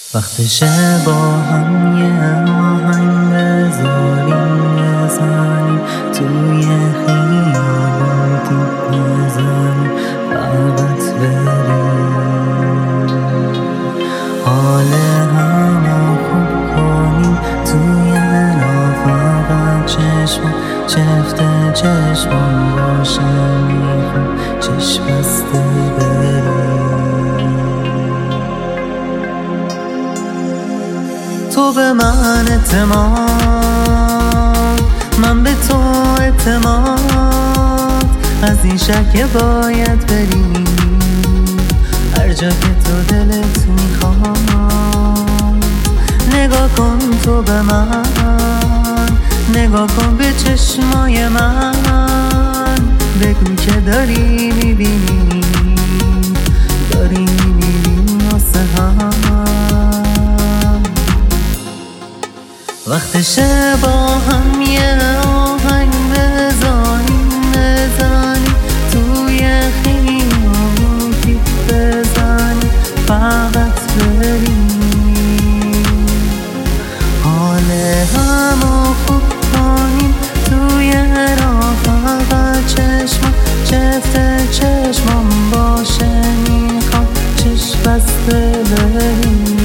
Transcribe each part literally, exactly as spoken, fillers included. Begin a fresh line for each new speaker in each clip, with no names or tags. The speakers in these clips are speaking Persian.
وقتشه با هم یه آهنگ بذاریم بزنیم توی خیابون توپ بزنیم فقط بریم حال همو خوب کنیم توی راه فقط چشم چفت چشمم باشه میخوام چشم بسته بریم تو به من اعتماد من به تو اعتماد از این شک باید بریم هر جا که تو دلت میخواد نگاه کن تو به من نگاه کن به چشمای من بگو که داری میبینی داری میبینی واسه هم وقتشه با هم یه آهنگ بزنیم بزنیم توی خیابون توپ بزنیم فقط بریم حال همو خوب کنیم توی راه فقط چشم چفت چشمم باشه میخوام چشم بسته بریم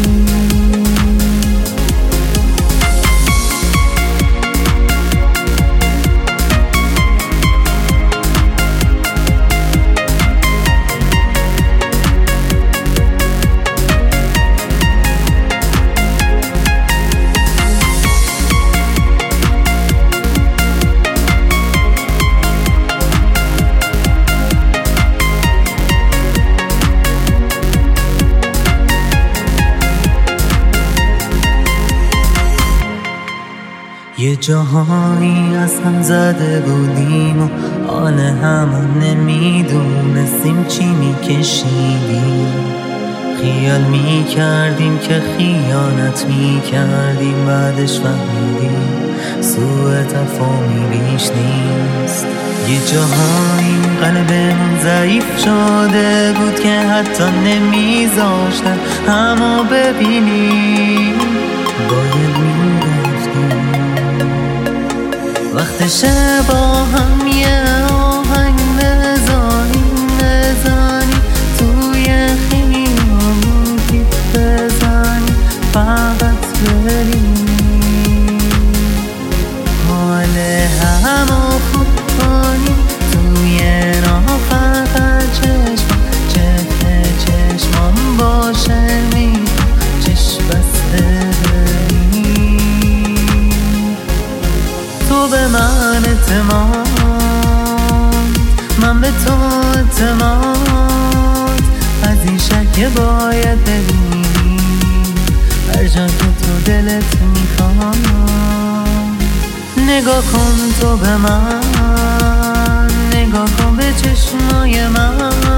یه جاهایی از هم زده بودیم و حال همون نمیدونستیم چی میکشیدیم خیال میکردیم که خیانت میکردیم بعدش فهمیدیم سوء تفاهمی بیش نیست یه جاهایی قلبمون ضعیف شده بود که حتی نمیذاشتن همو ببینیم باید میرفتیم وقتشه با هم یه آهنگ بزنیم بزنیم توی خیابون توپ بزنیم فقط بریم حال همو خوب کنیم توی راه فقط چشم چفت چشمم باشه میخوام چشم بسته تو به من اعتماد من به تو اعتماد از این شک باید بریم هر جا که تو دلت میخواد نگاه کن تو به من نگاه کن به چشمای من